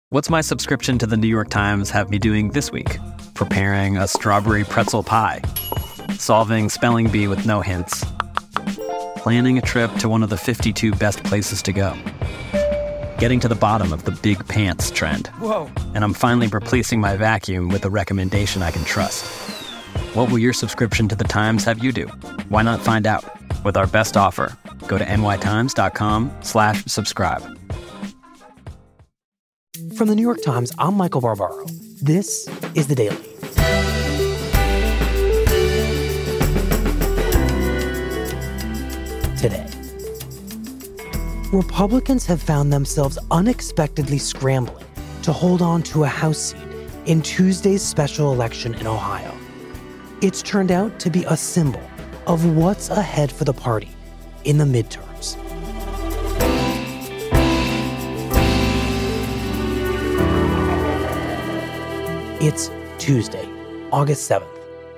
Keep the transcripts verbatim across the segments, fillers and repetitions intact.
What's my subscription to the New York Times have me doing this week? Preparing a strawberry pretzel pie, solving spelling bee with no hints, planning a trip to one of the fifty-two best places to go, getting to the bottom of the big pants trend. Whoa. And I'm finally replacing my vacuum with a recommendation I can trust. What will your subscription to the Times have you do? Why not find out? With our best offer, go to nytimes.com slash subscribe. From the New York Times, I'm Michael Barbaro. This is The Daily. Today, Republicans have found themselves unexpectedly scrambling to hold on to a House seat in Tuesday's special election in Ohio. It's turned out to be a symbol of what's ahead for the party in the midterms. It's Tuesday, August seventh.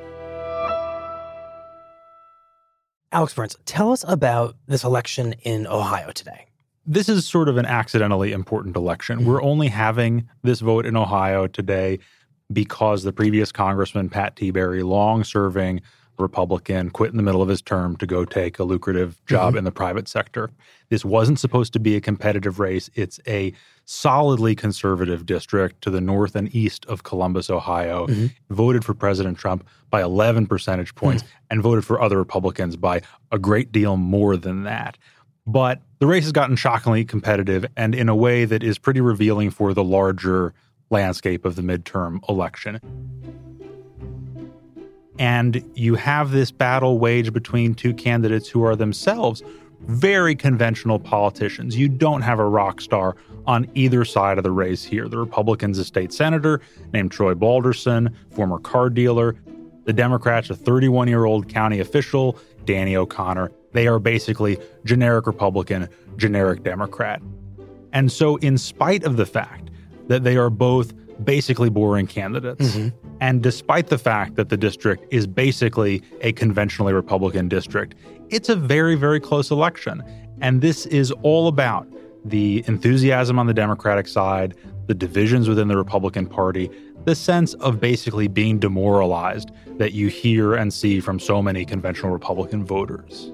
Alex Burns, tell us about this election in Ohio today. This is sort of an accidentally important election. Mm-hmm. We're only having this vote in Ohio today because the previous Congressman, Pat Tiberi, long-serving Republican, quit in the middle of his term to go take a lucrative job mm-hmm. in the private sector. This wasn't supposed to be a competitive race. It's a solidly conservative district to the north and east of Columbus, Ohio, mm-hmm. voted for President Trump by eleven percentage points mm-hmm. and voted for other Republicans by a great deal more than that. But the race has gotten shockingly competitive and in a way that is pretty revealing for the larger landscape of the midterm election. And you have this battle waged between two candidates who are themselves very conventional politicians. You don't have a rock star on either side of the race here. The Republicans, a state senator named Troy Balderson, former car dealer. The Democrats, a thirty-one-year-old county official, Danny O'Connor. They are basically generic Republican, generic Democrat. And so in spite of the fact that they are both basically boring candidates, mm-hmm. and despite the fact that the district is basically a conventionally Republican district, it's a very, very close election. And this is all about the enthusiasm on the Democratic side, the divisions within the Republican Party, the sense of basically being demoralized that you hear and see from so many conventional Republican voters.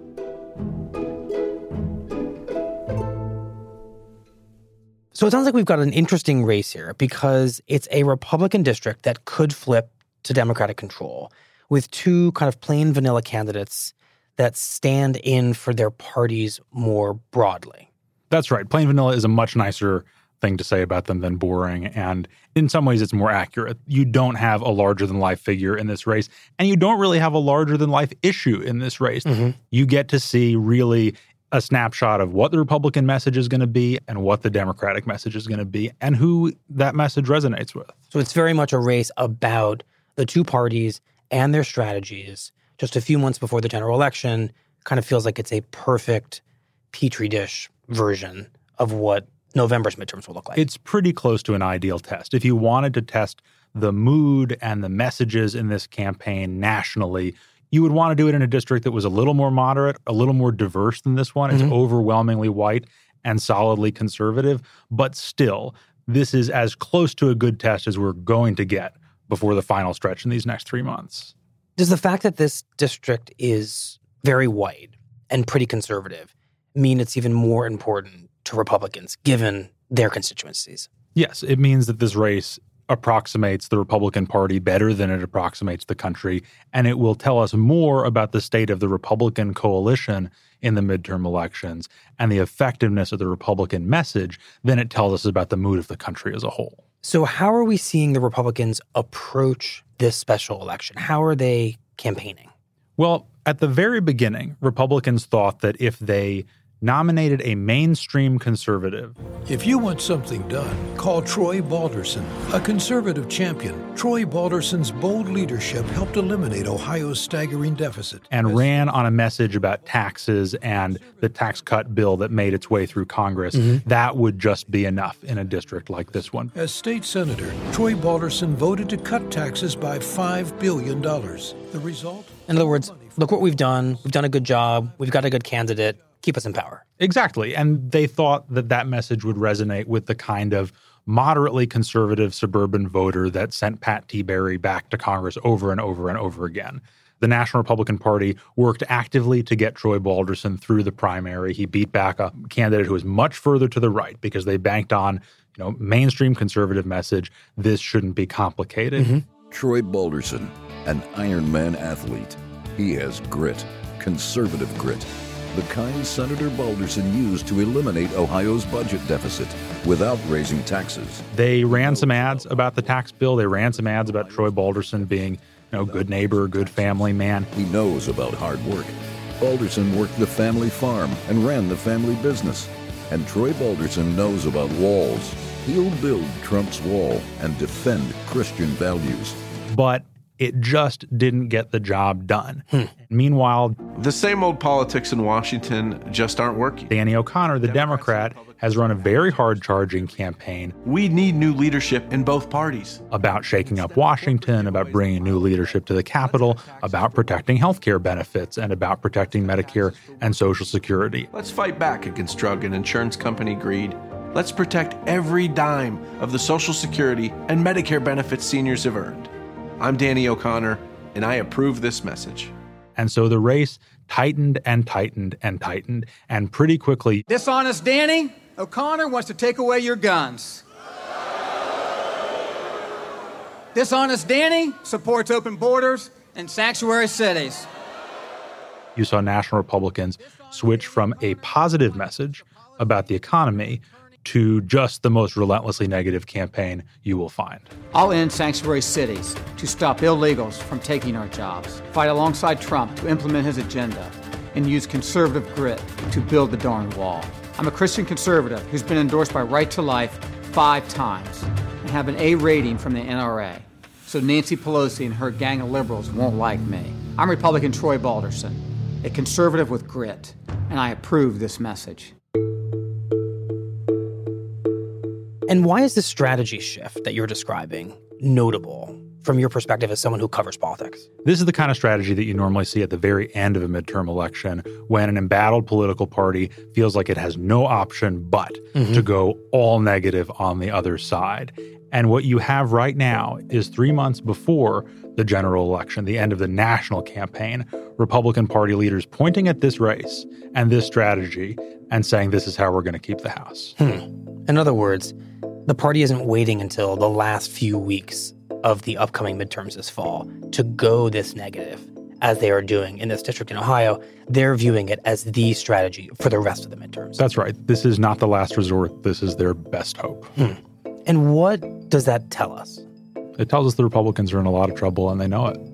So it sounds like we've got an interesting race here because it's a Republican district that could flip to Democratic control with two kind of plain vanilla candidates that stand in for their parties more broadly. That's right. Plain vanilla is a much nicer thing to say about them than boring. And in some ways, it's more accurate. You don't have a larger-than-life figure in this race, and you don't really have a larger-than-life issue in this race. Mm-hmm. You get to see really a snapshot of what the Republican message is going to be and what the Democratic message is going to be and who that message resonates with. So it's very much a race about the two parties and their strategies. Just a few months before the general election, kind of feels like it's a perfect Petri dish version of what November's midterms will look like. It's pretty close to an ideal test. If you wanted to test the mood and the messages in this campaign nationally, you would want to do it in a district that was a little more moderate, a little more diverse than this one. It's mm-hmm. overwhelmingly white and solidly conservative. But still, this is as close to a good test as we're going to get before the final stretch in these next three months. Does the fact that this district is very white and pretty conservative mean it's even more important to Republicans, given their constituencies? Yes, it means that this race approximates the Republican Party better than it approximates the country, and it will tell us more about the state of the Republican coalition in the midterm elections and the effectiveness of the Republican message than it tells us about the mood of the country as a whole. So how are we seeing the Republicans approach this special election? How are they campaigning? Well, at the very beginning, Republicans thought that if they nominated a mainstream conservative. If you want something done, call Troy Balderson, a conservative champion. Troy Balderson's bold leadership helped eliminate Ohio's staggering deficit. And ran on a message about taxes and the tax cut bill that made its way through Congress. Mm-hmm. That would just be enough in a district like this one. As state senator, Troy Balderson voted to cut taxes by five billion dollars. The result? In other words, look what we've done. We've done a good job. We've got a good candidate. Keep us in power. Exactly. And they thought that that message would resonate with the kind of moderately conservative suburban voter that sent Pat Tiberi back to Congress over and over and over again. The National Republican Party worked actively to get Troy Balderson through the primary. He beat back a candidate who was much further to the right because they banked on, you know, mainstream conservative message. This shouldn't be complicated. Mm-hmm. Troy Balderson, an Ironman athlete. He has grit, conservative grit, the kind Senator Balderson used to eliminate Ohio's budget deficit without raising taxes. They ran some ads about the tax bill. They ran some ads about Troy Balderson being, you know, good neighbor, good family man. He knows about hard work. Balderson worked the family farm and ran the family business. And Troy Balderson knows about walls. He'll build Trump's wall and defend Christian values. But it just didn't get the job done. Hmm. Meanwhile, the same old politics in Washington just aren't working. Danny O'Connor, the Democrat, has run a very hard-charging campaign. We need new leadership in both parties. About shaking up Washington, about bringing new leadership to the Capitol, about protecting health care benefits, and about protecting Medicare and Social Security. Let's fight back against drug and insurance company greed. Let's protect every dime of the Social Security and Medicare benefits seniors have earned. I'm Danny O'Connor, and I approve this message. And so the race tightened and tightened and tightened, and pretty quickly... Dishonest Danny O'Connor wants to take away your guns. Dishonest Danny supports open borders and sanctuary cities. You saw national Republicans switch from a positive message about the economy to just the most relentlessly negative campaign you will find. I'll end sanctuary cities to stop illegals from taking our jobs, fight alongside Trump to implement his agenda, and use conservative grit to build the darn wall. I'm a Christian conservative who's been endorsed by Right to Life five times and have an A rating from the N R A. So Nancy Pelosi and her gang of liberals won't like me. I'm Republican Troy Balderson, a conservative with grit, and I approve this message. And why is this strategy shift that you're describing notable from your perspective as someone who covers politics? This is the kind of strategy that you normally see at the very end of a midterm election when an embattled political party feels like it has no option but mm-hmm. to go all negative on the other side. And what you have right now is three months before the general election, the end of the national campaign, Republican Party leaders pointing at this race and this strategy and saying this is how we're going to keep the House. Hmm. In other words, the party isn't waiting until the last few weeks of the upcoming midterms this fall to go this negative, as they are doing in this district in Ohio. They're viewing it as the strategy for the rest of the midterms. That's right. This is not the last resort. This is their best hope. Hmm. And what does that tell us? It tells us the Republicans are in a lot of trouble and they know it.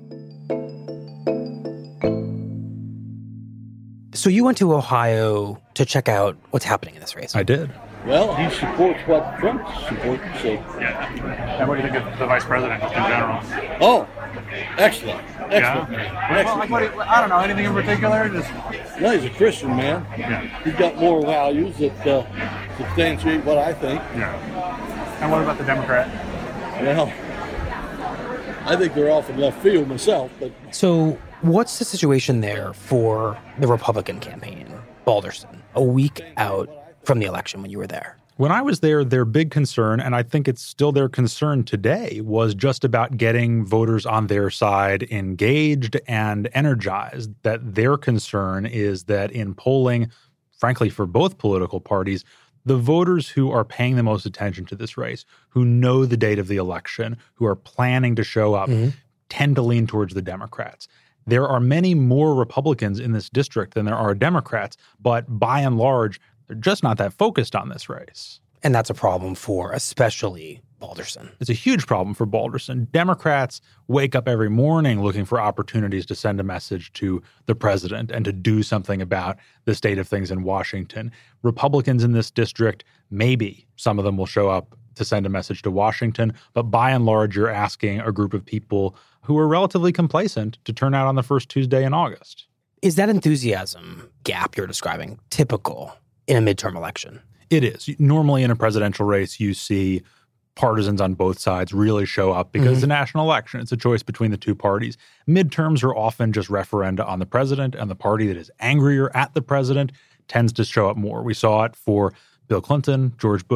So you went to Ohio to check out what's happening in this race. I did. Well, he supports what Trump supports. So. Yeah. And what do you think of the vice president in general? Oh, excellent. Excellent. Yeah. Well, like what, I don't know, anything in particular? Just... No, he's a Christian man. Yeah. He's got moral values that uh, substantiate what I think. Yeah. And what about the Democrat? Well, I think they're off in left field myself. But So what's the situation there for the Republican campaign, Balderson, a week out from the election when you were there? When I was there, their big concern, and I think it's still their concern today, was just about getting voters on their side engaged and energized. That their concern is that in polling, frankly, for both political parties, the voters who are paying the most attention to this race, who know the date of the election, who are planning to show up, mm-hmm. tend to lean towards the Democrats. There are many more Republicans in this district than there are Democrats, but by and large, they're just not that focused on this race. And that's a problem for especially Balderson. It's a huge problem for Balderson. Democrats wake up every morning looking for opportunities to send a message to the president and to do something about the state of things in Washington. Republicans in this district, maybe some of them will show up to send a message to Washington, but by and large, you're asking a group of people who are relatively complacent to turn out on the first Tuesday in August. Is that enthusiasm gap you're describing typical in a midterm election? It is. Normally in a presidential race, you see partisans on both sides really show up because mm-hmm. it's a national election. It's a choice between the two parties. Midterms are often just referenda on the president, and the party that is angrier at the president tends to show up more. We saw it for Bill Clinton, George Bush,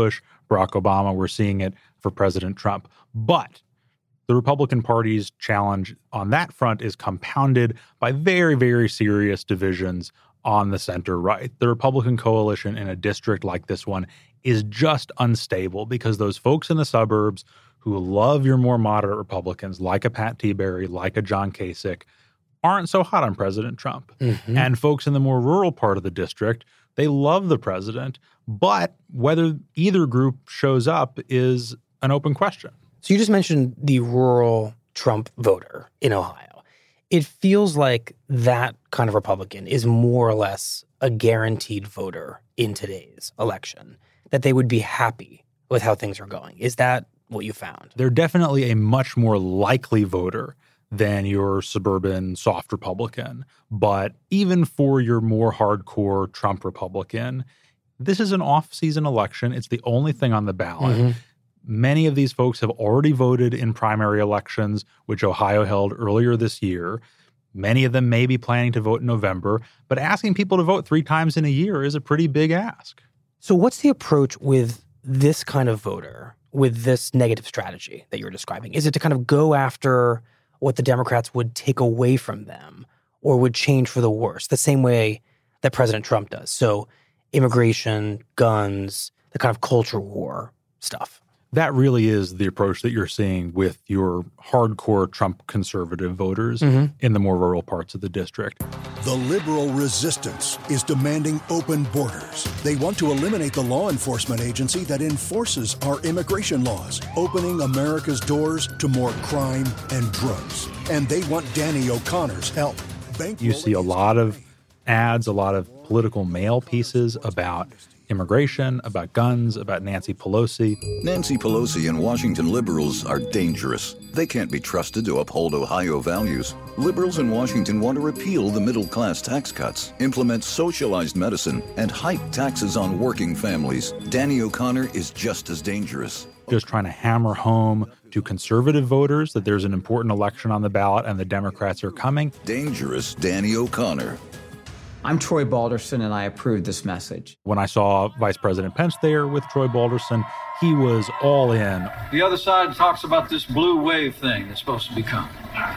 Barack Obama. We're seeing it for President Trump. But the Republican Party's challenge on that front is compounded by very, very serious divisions on the center-right. The Republican coalition in a district like this one is just unstable because those folks in the suburbs who love your more moderate Republicans, like a Pat Tiberi, like a John Kasich, aren't so hot on President Trump. Mm-hmm. And folks in the more rural part of the district, they love the president, but whether either group shows up is an open question. So you just mentioned the rural Trump voter in Ohio. It feels like that kind of Republican is more or less a guaranteed voter in today's election, that they would be happy with how things are going. Is that what you found? They're definitely a much more likely voter than your suburban soft Republican. But even for your more hardcore Trump Republican, this is an off-season election. It's the only thing on the ballot. Mm-hmm. Many of these folks have already voted in primary elections, which Ohio held earlier this year. Many of them may be planning to vote in November, but asking people to vote three times in a year is a pretty big ask. So what's the approach with this kind of voter, with this negative strategy that you're describing? Is it to kind of go after what the Democrats would take away from them or would change for the worse, the same way that President Trump does? So immigration, guns, the kind of culture war stuff. That really is the approach that you're seeing with your hardcore Trump conservative voters mm-hmm. in the more rural parts of the district. The liberal resistance is demanding open borders. They want to eliminate the law enforcement agency that enforces our immigration laws, opening America's doors to more crime and drugs. And they want Danny O'Connor's help. You see a lot of ads, a lot of political mail pieces about immigration, about guns, about Nancy Pelosi. Nancy Pelosi and Washington liberals are dangerous. They can't be trusted to uphold Ohio values. Liberals in Washington want to repeal the middle-class tax cuts, implement socialized medicine, and hike taxes on working families. Danny O'Connor is just as dangerous. Just trying to hammer home to conservative voters that there's an important election on the ballot and the Democrats are coming. Dangerous Danny O'Connor. I'm Troy Balderson, and I approve this message. When I saw Vice President Pence there with Troy Balderson, he was all in. The other side talks about this blue wave thing that's supposed to be coming.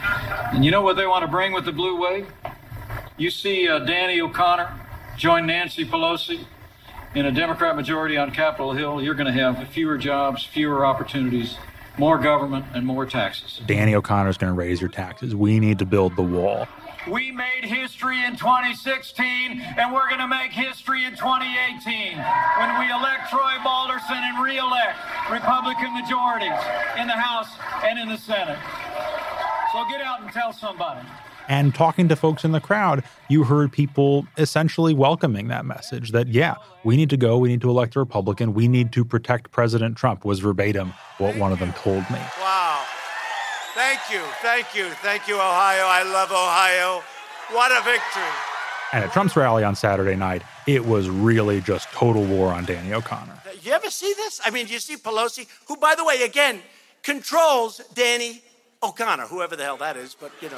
And you know what they want to bring with the blue wave? You see uh, Danny O'Connor join Nancy Pelosi in a Democrat majority on Capitol Hill. You're going to have fewer jobs, fewer opportunities, more government, and more taxes. Danny O'Connor is going to raise your taxes. We need to build the wall. We made history in twenty sixteen, and we're going to make history in twenty eighteen when we elect Troy Balderson and re-elect Republican majorities in the House and in the Senate. So get out and tell somebody. And talking to folks in the crowd, you heard people essentially welcoming that message that, yeah, we need to go, we need to elect a Republican, we need to protect President Trump, was verbatim what one of them told me. Wow. Thank you, thank you, thank you, Ohio. I love Ohio. What a victory. And at Trump's rally on Saturday night, it was really just total war on Danny O'Connor. You ever see this? I mean, you see Pelosi, who, by the way, again, controls Danny O'Connor, whoever the hell that is, but, you know,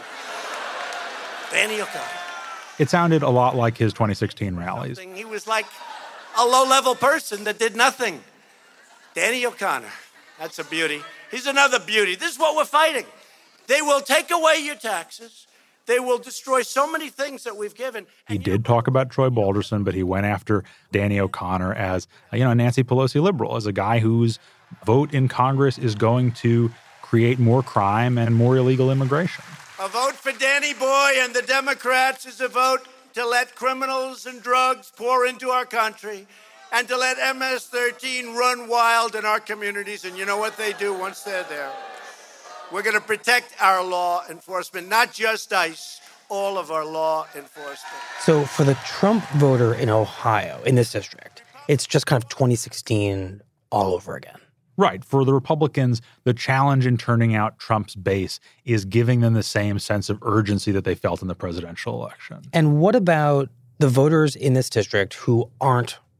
Danny O'Connor. It sounded a lot like his twenty sixteen rallies. He was like a low-level person that did nothing. Danny O'Connor, that's a beauty. He's another beauty. This is what we're fighting. They will take away your taxes. They will destroy so many things that we've given. He did talk about Troy Balderson, but he went after Danny O'Connor as, you know, a Nancy Pelosi liberal, as a guy whose vote in Congress is going to create more crime and more illegal immigration. A vote for Danny Boy and the Democrats is a vote to let criminals and drugs pour into our country and to let M S thirteen run wild in our communities. And you know what they do once they're there? We're going to protect our law enforcement, not just ICE, all of our law enforcement. So for the Trump voter in Ohio, in this district, it's just kind of twenty sixteen all over again. Right. For the Republicans, the challenge in turning out Trump's base is giving them the same sense of urgency that they felt in the presidential election. And what about the voters in this district who aren't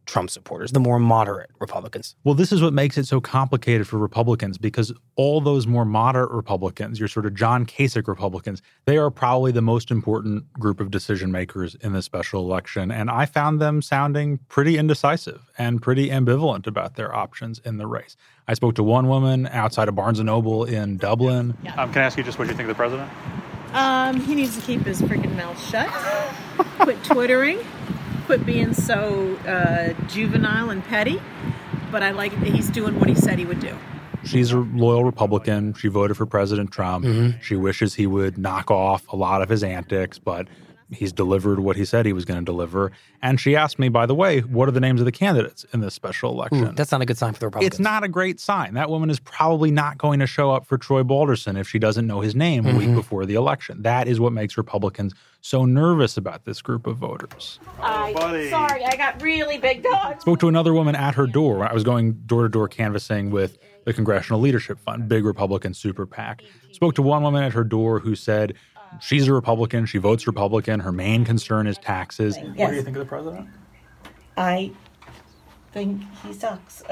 Trump supporters, the more moderate Republicans. Well, this is what makes it so complicated for Republicans, because all those more moderate Republicans, your sort of John Kasich Republicans, they are probably the most important group of decision makers in this special election. And I found them sounding pretty indecisive and pretty ambivalent about their options in the race. I spoke to one woman outside of Barnes and Noble in Dublin. Yeah. Um, can I ask you just what you think of the president? Um, he needs to keep his freaking mouth shut, quit twittering, quit being so uh, juvenile and petty. But I like that he's doing what he said he would do. She's a loyal Republican. She voted for President Trump. Mm-hmm. She wishes he would knock off a lot of his antics, but he's delivered what he said he was going to deliver. And she asked me, by the way, what are the names of the candidates in this special election? Ooh, that's not a good sign for the Republicans. It's not a great sign. That woman is probably not going to show up for Troy Balderson if she doesn't know his name mm-hmm. a week before the election. That is what makes Republicans so nervous about this group of voters. I, oh, sorry, I got really big dogs. Spoke to another woman at her door. I was going door-to-door canvassing with the Congressional Leadership Fund, big Republican super PAC. Spoke to one woman at her door who said she's a Republican, she votes Republican, her main concern is taxes. Yes. What do you think of the president? I think he sucks.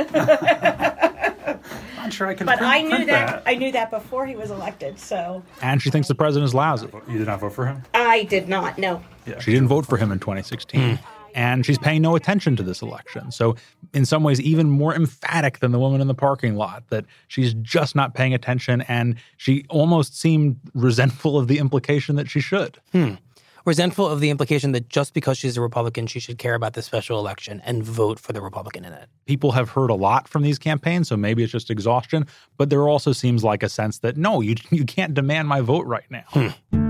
I'm sure I can. But print, I knew print that, that. I knew that before he was elected. So. And she thinks the president is lousy. You did not vote for him? I did not. No. Yeah, she didn't vote for him in twenty sixteen. Mm. And she's paying no attention to this election. So in some ways, even more emphatic than the woman in the parking lot, that she's just not paying attention. And she almost seemed resentful of the implication that she should. Hmm. Resentful of the implication that just because she's a Republican, she should care about the special election and vote for the Republican in it. People have heard a lot from these campaigns, so maybe it's just exhaustion. But there also seems like a sense that, no, you, you can't demand my vote right now. Hmm.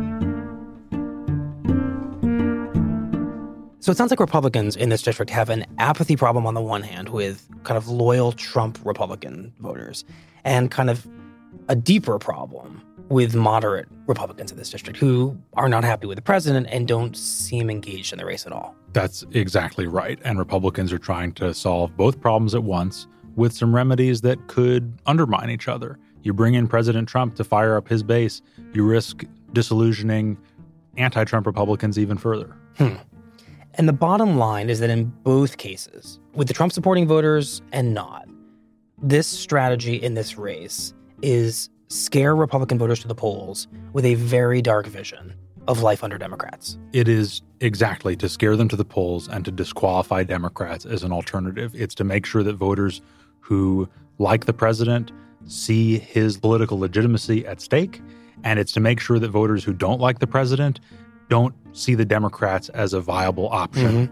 So it sounds like Republicans in this district have an apathy problem on the one hand with kind of loyal Trump Republican voters, and kind of a deeper problem with moderate Republicans in this district who are not happy with the president and don't seem engaged in the race at all. That's exactly right. And Republicans are trying to solve both problems at once with some remedies that could undermine each other. You bring in President Trump to fire up his base, you risk disillusioning anti-Trump Republicans even further. Hmm. And the bottom line is that in both cases, with the Trump-supporting voters and not, this strategy in this race is scare Republican voters to the polls with a very dark vision of life under Democrats. It is exactly to scare them to the polls and to disqualify Democrats as an alternative. It's to make sure that voters who like the president see his political legitimacy at stake, and it's to make sure that voters who don't like the president don't see the Democrats as a viable option.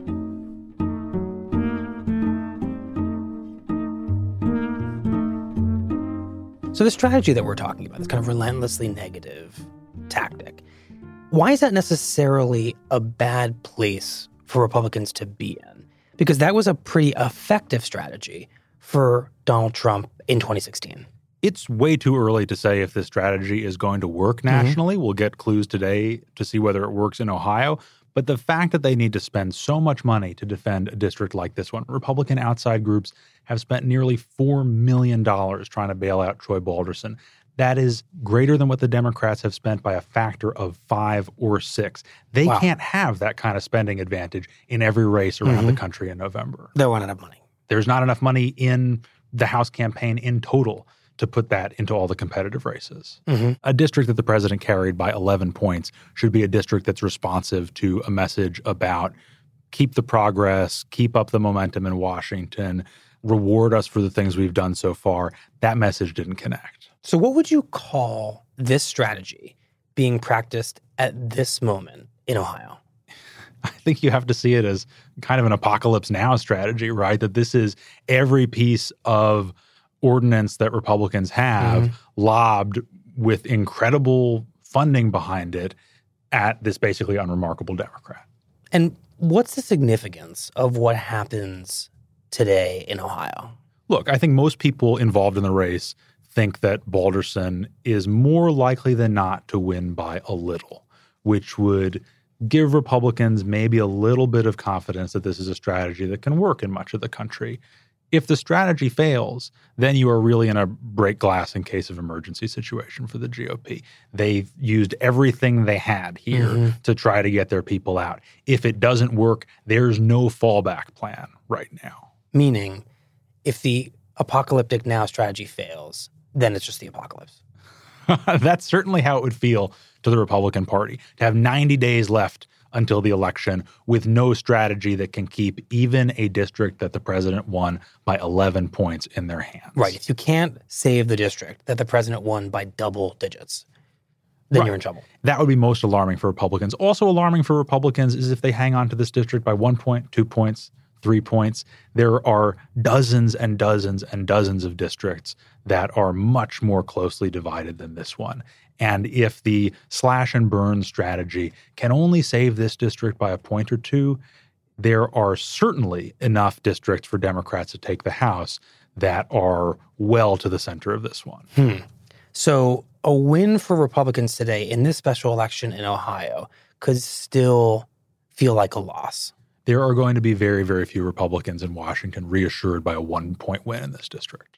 Mm-hmm. So the strategy that we're talking about, this kind of relentlessly negative tactic, why is that necessarily a bad place for Republicans to be in? Because that was a pretty effective strategy for Donald Trump in twenty sixteen. It's way too early to say if this strategy is going to work nationally. Mm-hmm. We'll get clues today to see whether it works in Ohio. But the fact that they need to spend so much money to defend a district like this one, Republican outside groups have spent nearly four million dollars trying to bail out Troy Balderson. That is greater than what the Democrats have spent by a factor of five or six. They wow. can't have that kind of spending advantage in every race around mm-hmm. the country in November. They won't have money. There's not enough money in the House campaign in total to put that into all the competitive races. Mm-hmm. A district that the president carried by eleven points should be a district that's responsive to a message about keep the progress, keep up the momentum in Washington, reward us for the things we've done so far. That message didn't connect. So what would you call this strategy being practiced at this moment in Ohio? I think you have to see it as kind of an apocalypse now strategy, right? That this is every piece of ordinance that Republicans have mm-hmm. lobbed with incredible funding behind it at this basically unremarkable Democrat. And what's the significance of what happens today in Ohio? Look, I think most people involved in the race think that Balderson is more likely than not to win by a little, which would give Republicans maybe a little bit of confidence that this is a strategy that can work in much of the country. If the strategy fails, then you are really in a break glass in case of emergency situation for the G O P. They've used everything they had here mm-hmm. to try to get their people out. If it doesn't work, there's no fallback plan right now. Meaning, if the apocalyptic now strategy fails, then it's just the apocalypse. That's certainly how it would feel to the Republican Party, to have ninety days left until the election with no strategy that can keep even a district that the president won by eleven points in their hands. Right. If you can't save the district that the president won by double digits, then right. you're in trouble. That would be most alarming for Republicans. Also alarming for Republicans is if they hang on to this district by one point, two points, three points. There are dozens and dozens and dozens of districts that are much more closely divided than this one. And if the slash and burn strategy can only save this district by a point or two, there are certainly enough districts for Democrats to take the House that are well to the center of this one. Hmm. So a win for Republicans today in this special election in Ohio could still feel like a loss. There are going to be very, very few Republicans in Washington reassured by a one-point win in this district.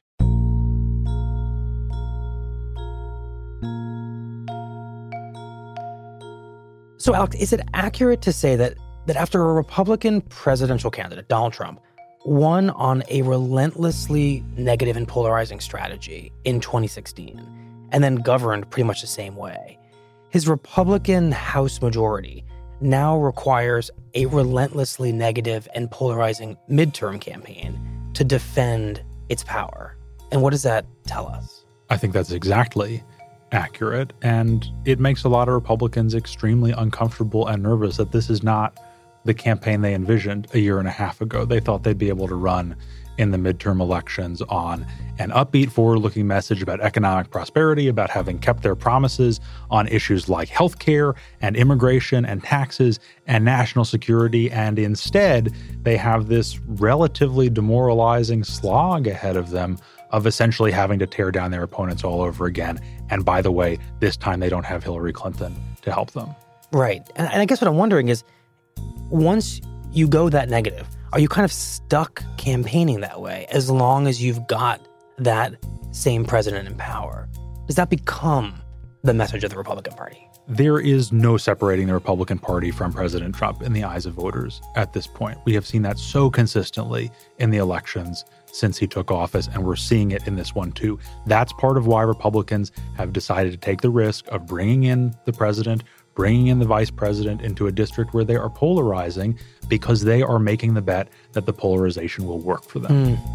So, Alex, is it accurate to say that that after a Republican presidential candidate, Donald Trump, won on a relentlessly negative and polarizing strategy in twenty sixteen and then governed pretty much the same way, his Republican House majority now requires a relentlessly negative and polarizing midterm campaign to defend its power? And what does that tell us? I think that's exactly accurate, and it makes a lot of Republicans extremely uncomfortable and nervous that this is not the campaign they envisioned a year and a half ago. They thought they'd be able to run in the midterm elections on an upbeat, forward-looking message about economic prosperity, about having kept their promises on issues like healthcare and immigration and taxes and national security, and instead they have this relatively demoralizing slog ahead of them of essentially having to tear down their opponents all over again. And by the way, this time they don't have Hillary Clinton to help them. Right. And, and I guess what I'm wondering is, once you go that negative, are you kind of stuck campaigning that way as long as you've got that same president in power? Does that become the message of the Republican Party? There is no separating the Republican Party from President Trump in the eyes of voters at this point. We have seen that so consistently in the elections since he took office, and we're seeing it in this one too. That's part of why Republicans have decided to take the risk of bringing in the president, bringing in the vice president into a district where they are polarizing, because they are making the bet that the polarization will work for them. Mm.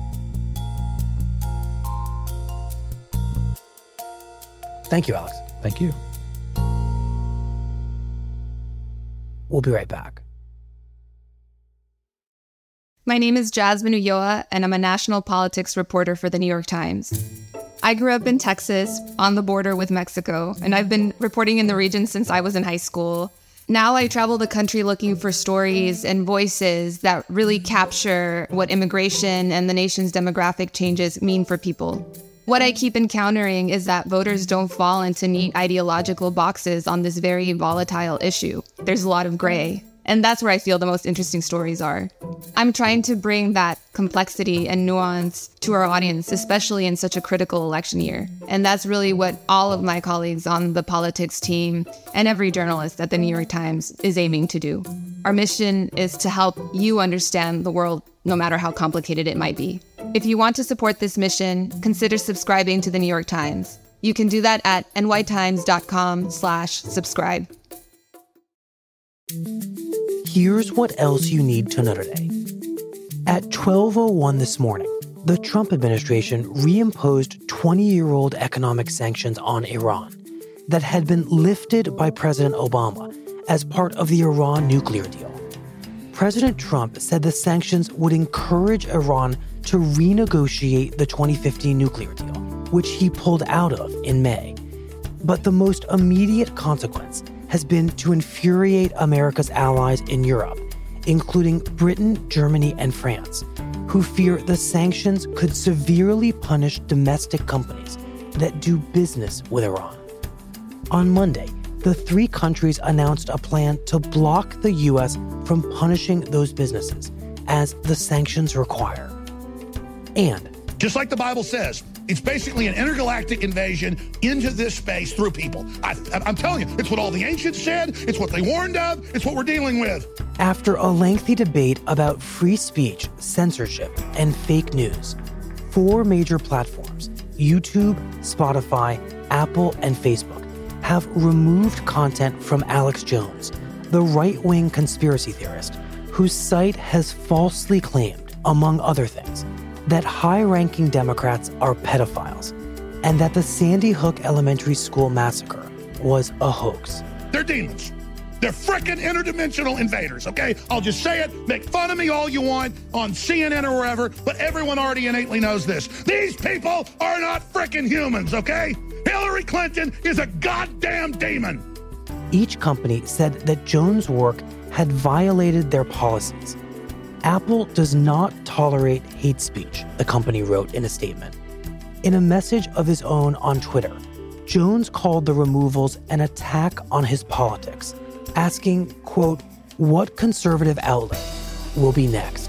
Thank you, Alex. Thank you. We'll be right back. My name is Jasmine Ulloa, and I'm a national politics reporter for The New York Times. I grew up in Texas, on the border with Mexico, and I've been reporting in the region since I was in high school. Now I travel the country looking for stories and voices that really capture what immigration and the nation's demographic changes mean for people. What I keep encountering is that voters don't fall into neat ideological boxes on this very volatile issue. There's a lot of gray. And that's where I feel the most interesting stories are. I'm trying to bring that complexity and nuance to our audience, especially in such a critical election year. And that's really what all of my colleagues on the politics team and every journalist at the New York Times is aiming to do. Our mission is to help you understand the world, no matter how complicated it might be. If you want to support this mission, consider subscribing to the New York Times. You can do that at nytimes.com slash subscribe. Here's what else you need to know today. At twelve oh one this morning, the Trump administration reimposed twenty-year-old economic sanctions on Iran that had been lifted by President Obama as part of the Iran nuclear deal. President Trump said the sanctions would encourage Iran to renegotiate the twenty fifteen nuclear deal, which he pulled out of in May. But the most immediate consequence has been to infuriate America's allies in Europe, including Britain, Germany, and France, who fear the sanctions could severely punish domestic companies that do business with Iran. On Monday, the three countries announced a plan to block the U S from punishing those businesses, as the sanctions require. And just like the Bible says, it's basically an intergalactic invasion into this space through people. I, I'm telling you, it's what all the ancients said, it's what they warned of, it's what we're dealing with. after a lengthy debate about free speech, censorship, and fake news, four major platforms, YouTube, Spotify, Apple, and Facebook, have removed content from Alex Jones, the right-wing conspiracy theorist, whose site has falsely claimed, among other things, that high-ranking Democrats are pedophiles, and that the Sandy Hook Elementary School massacre was a hoax. They're demons. They're frickin' interdimensional invaders, okay? I'll just say it, make fun of me all you want on C N N or wherever, but everyone already innately knows this. These people are not frickin' humans, okay? Hillary Clinton is a goddamn demon. Each company said that Jones' work had violated their policies. Apple does not tolerate hate speech, the company wrote in a statement. In a message of his own on Twitter, Jones called the removals an attack on his politics, asking, quote, what conservative outlet will be next?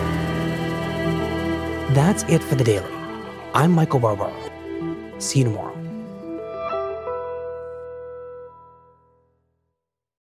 That's it for The Daily. I'm Michael Barbaro. See you tomorrow.